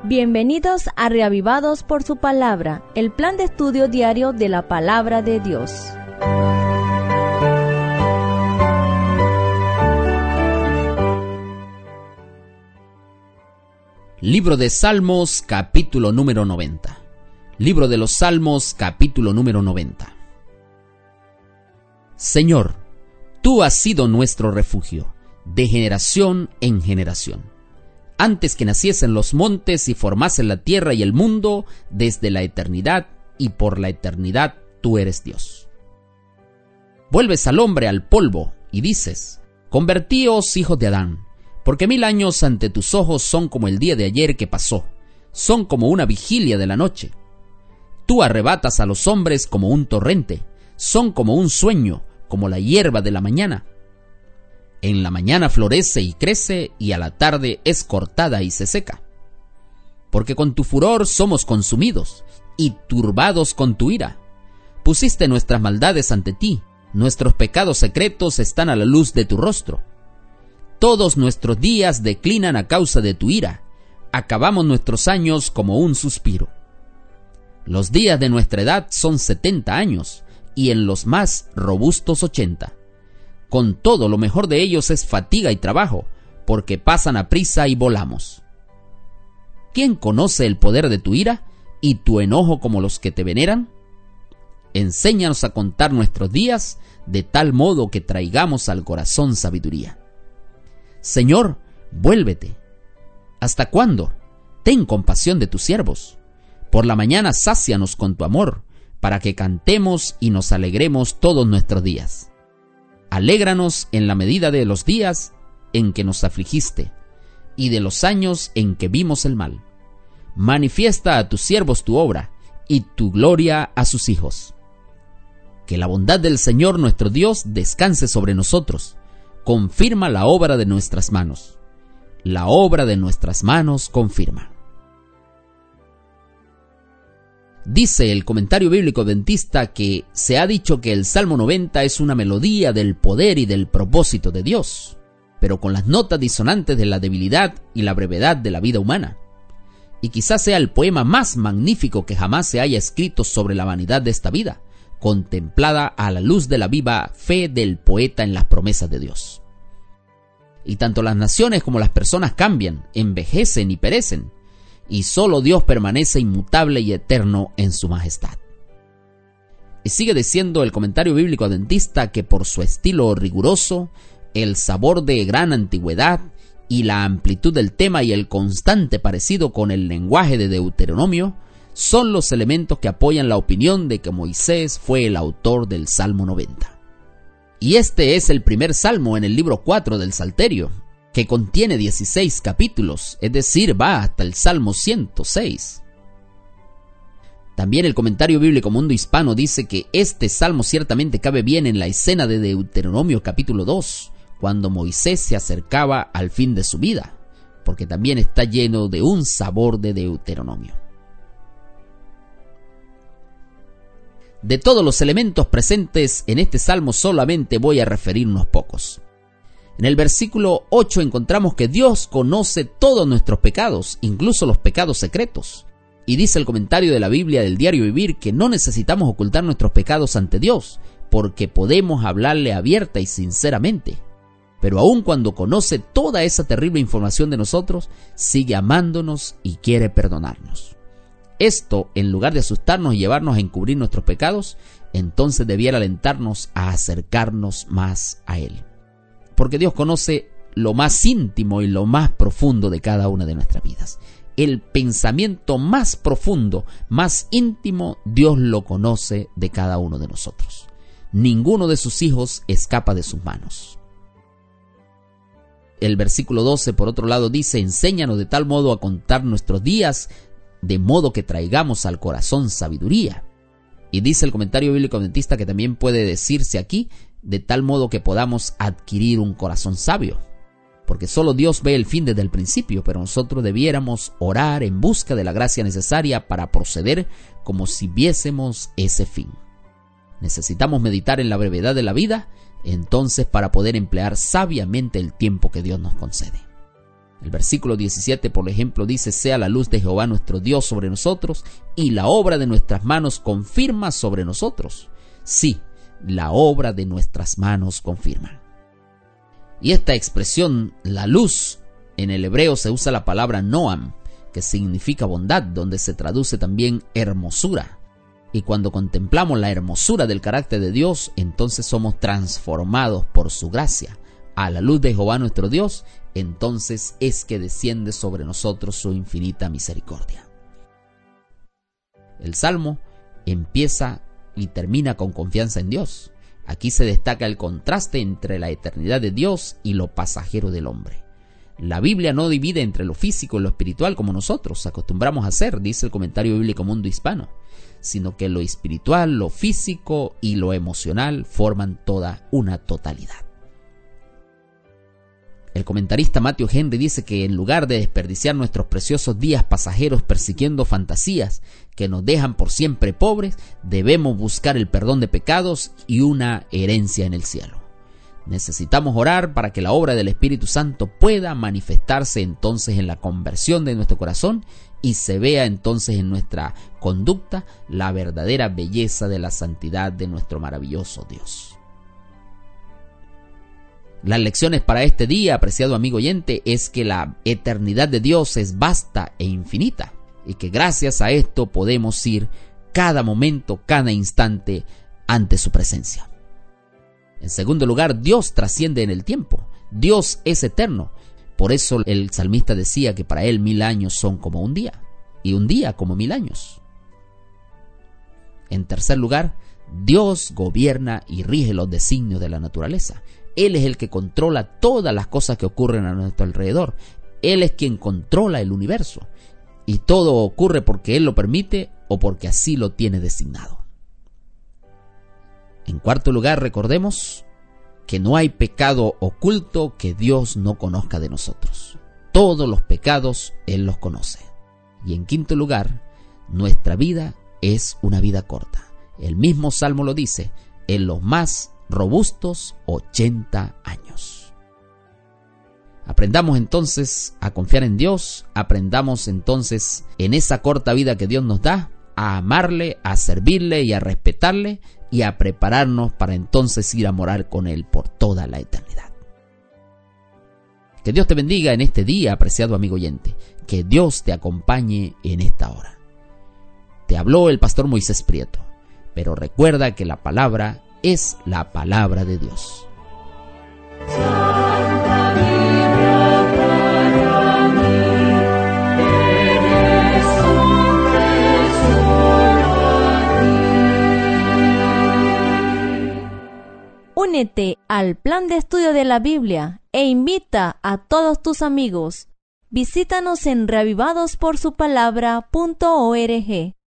Bienvenidos a Reavivados por su Palabra, el plan de estudio diario de la Palabra de Dios. Libro de Salmos, capítulo número 90. Libro de los Salmos, capítulo número 90. Señor, tú has sido nuestro refugio, de generación en generación. Antes que naciesen los montes y formasen la tierra y el mundo, desde la eternidad y por la eternidad tú eres Dios. Vuelves al hombre al polvo y dices: convertíos, hijos de Adán, porque 1000 años ante tus ojos son como el día de ayer que pasó, son como una vigilia de la noche. Tú arrebatas a los hombres como un torrente, son como un sueño, como la hierba de la mañana. En la mañana florece y crece, y a la tarde es cortada y se seca. Porque con tu furor somos consumidos, y turbados con tu ira. Pusiste nuestras maldades ante ti, nuestros pecados secretos están a la luz de tu rostro. Todos nuestros días declinan a causa de tu ira, acabamos nuestros años como un suspiro. Los días de nuestra edad son 70 años, y en los más robustos 80. Con todo, lo mejor de ellos es fatiga y trabajo, porque pasan a prisa y volamos. ¿Quién conoce el poder de tu ira y tu enojo como los que te veneran? Enséñanos a contar nuestros días, de tal modo que traigamos al corazón sabiduría. Señor, vuélvete. ¿Hasta cuándo? Ten compasión de tus siervos. Por la mañana sácianos con tu amor, para que cantemos y nos alegremos todos nuestros días. Alégranos en la medida de los días en que nos afligiste, y de los años en que vimos el mal. Manifiesta a tus siervos tu obra, y tu gloria a sus hijos. Que la bondad del Señor nuestro Dios descanse sobre nosotros. Confirma la obra de nuestras manos. La obra de nuestras manos confirma. Dice el comentario bíblico adventista que se ha dicho que el Salmo 90 es una melodía del poder y del propósito de Dios, pero con las notas disonantes de la debilidad y la brevedad de la vida humana. Y quizás sea el poema más magnífico que jamás se haya escrito sobre la vanidad de esta vida, contemplada a la luz de la viva fe del poeta en las promesas de Dios. Y tanto las naciones como las personas cambian, envejecen y perecen, y solo Dios permanece inmutable y eterno en su majestad. Y sigue diciendo el comentario bíblico adventista que por su estilo riguroso, el sabor de gran antigüedad y la amplitud del tema y el constante parecido con el lenguaje de Deuteronomio son los elementos que apoyan la opinión de que Moisés fue el autor del Salmo 90. Y este es el primer salmo en el libro 4 del Salterio, que contiene 16 capítulos, es decir, va hasta el Salmo 106. También el comentario bíblico Mundo Hispano dice que este salmo ciertamente cabe bien en la escena de Deuteronomio capítulo 2, cuando Moisés se acercaba al fin de su vida, porque también está lleno de un sabor de Deuteronomio. De todos los elementos presentes en este salmo solamente voy a referir unos pocos. En el versículo 8 encontramos que Dios conoce todos nuestros pecados, incluso los pecados secretos. Y dice el comentario de la Biblia del Diario Vivir que no necesitamos ocultar nuestros pecados ante Dios, porque podemos hablarle abierta y sinceramente. Pero aun cuando conoce toda esa terrible información de nosotros, sigue amándonos y quiere perdonarnos. Esto, en lugar de asustarnos y llevarnos a encubrir nuestros pecados, entonces debiera alentarnos a acercarnos más a Él. Porque Dios conoce lo más íntimo y lo más profundo de cada una de nuestras vidas. El pensamiento más profundo, más íntimo, Dios lo conoce de cada uno de nosotros. Ninguno de sus hijos escapa de sus manos. El versículo 12, por otro lado, dice: enséñanos de tal modo a contar nuestros días, de modo que traigamos al corazón sabiduría. Y dice el comentario bíblico adventista que también puede decirse aquí, de tal modo que podamos adquirir un corazón sabio. Porque solo Dios ve el fin desde el principio, pero nosotros debiéramos orar en busca de la gracia necesaria para proceder como si viésemos ese fin. Necesitamos meditar en la brevedad de la vida, entonces, para poder emplear sabiamente el tiempo que Dios nos concede. El versículo 17, por ejemplo, dice: sea la luz de Jehová nuestro Dios sobre nosotros, y la obra de nuestras manos confirma sobre nosotros. Sí, la obra de nuestras manos confirma. Y esta expresión, la luz, en el hebreo se usa la palabra noam, que significa bondad, donde se traduce también hermosura. Y cuando contemplamos la hermosura del carácter de Dios, entonces somos transformados por su gracia. A la luz de Jehová nuestro Dios, entonces es que desciende sobre nosotros su infinita misericordia. El Salmo empieza y termina con confianza en Dios. Aquí se destaca el contraste entre la eternidad de Dios y lo pasajero del hombre. La Biblia no divide entre lo físico y lo espiritual como nosotros acostumbramos a hacer, dice el Comentario Bíblico Mundo Hispano, sino que lo espiritual, lo físico y lo emocional forman toda una totalidad. El comentarista Matthew Henry dice que en lugar de desperdiciar nuestros preciosos días pasajeros persiguiendo fantasías que nos dejan por siempre pobres, debemos buscar el perdón de pecados y una herencia en el cielo. Necesitamos orar para que la obra del Espíritu Santo pueda manifestarse entonces en la conversión de nuestro corazón y se vea entonces en nuestra conducta la verdadera belleza de la santidad de nuestro maravilloso Dios. Las lecciones para este día, apreciado amigo oyente, es que la eternidad de Dios es vasta e infinita y que gracias a esto podemos ir cada momento, cada instante ante su presencia. En segundo lugar, Dios trasciende en el tiempo. Dios es eterno. Por eso el salmista decía que para él 1000 años son como un día y un día como 1000 años. En tercer lugar, Dios gobierna y rige los designios de la naturaleza. Él es el que controla todas las cosas que ocurren a nuestro alrededor. Él es quien controla el universo. Y todo ocurre porque Él lo permite o porque así lo tiene designado. En cuarto lugar, recordemos que no hay pecado oculto que Dios no conozca de nosotros. Todos los pecados Él los conoce. Y en quinto lugar, nuestra vida es una vida corta. El mismo Salmo lo dice: en los más robustos 80 años. Aprendamos entonces a confiar en Dios, aprendamos entonces en esa corta vida que Dios nos da, a amarle, a servirle y a respetarle y a prepararnos para entonces ir a morar con Él por toda la eternidad. Que Dios te bendiga en este día, apreciado amigo oyente, que Dios te acompañe en esta hora. Te habló el pastor Moisés Prieto, pero recuerda que la palabra es la palabra de Dios. Santa Biblia para mí, eres un tesoro a ti. Únete al plan de estudio de la Biblia e invita a todos tus amigos. Visítanos en reavivadosporsupalabra.org.